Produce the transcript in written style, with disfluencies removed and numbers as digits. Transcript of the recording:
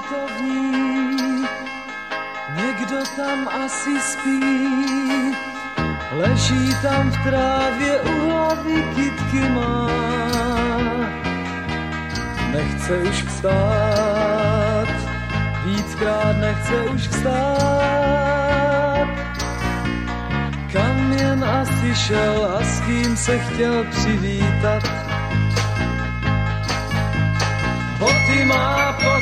putovník, někdo tam asi spí. Leží tam v trávě, u hlavy kytky má. Nechce už vstát, víckrát nechce už vstát. Kam jen asi šel a s kým se chtěl přivítat. Boty má